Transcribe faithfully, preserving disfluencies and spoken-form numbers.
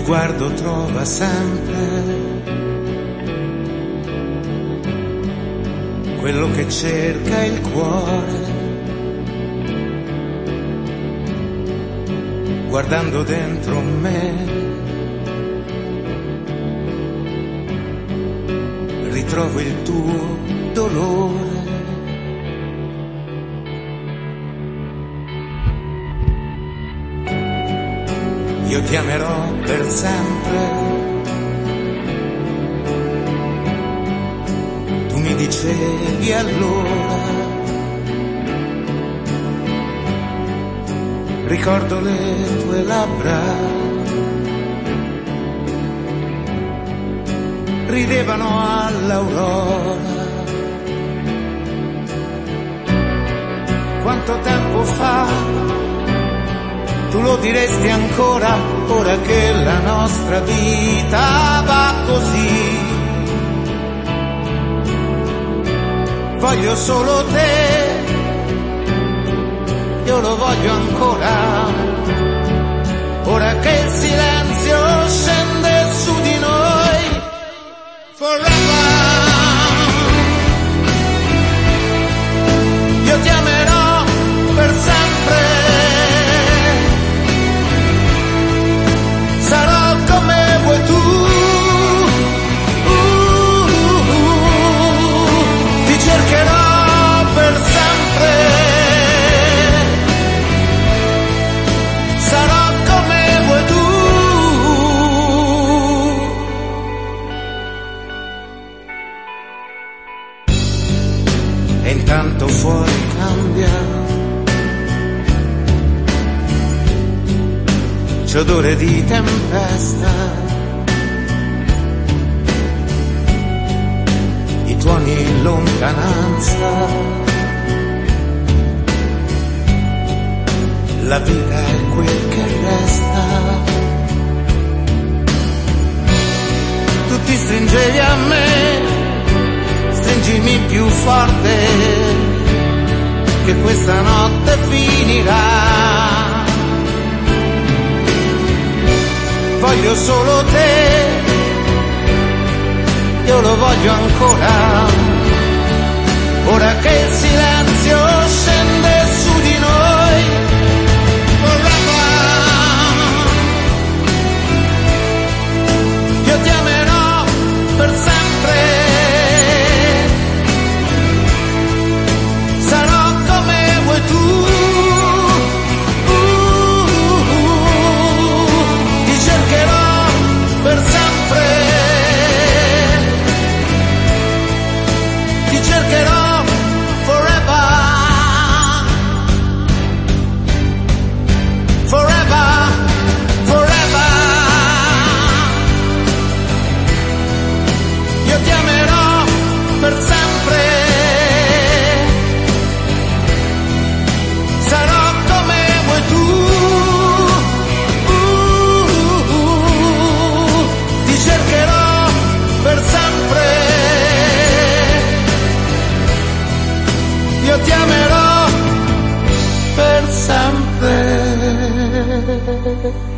sguardo trova sempre quello che cerca il cuore, guardando dentro me ritrovo il tuo dolore. Io ti amerò per sempre, tu mi dicevi allora, ricordo le tue labbra, ridevano all'aurora. Quanto tempo fa tu lo diresti ancora, ora che la nostra vita va così? Voglio solo te, io lo voglio ancora, ora che il silenzio scende su di noi. Forever, io ti amerò per sempre, sarò come vuoi tu, uh, uh, uh, ti cercherò per sempre, sarò come vuoi tu. E intanto fuori cambia, c'è odore di tempesta, i tuoni in lontananza, la vita è quel che resta. Tu ti stringevi a me, stringimi più forte, che questa notte finirà. Voglio solo te, io lo voglio ancora, ora che il silenzio scende su di noi. Forever, io ti amerò per sempre, sarò come vuoi tu. Per sempre ti cercherò, forever, forever, forever. Io ti amerò per sempre, sarò come vuoi tu. Cercherò per sempre, io ti amerò per sempre.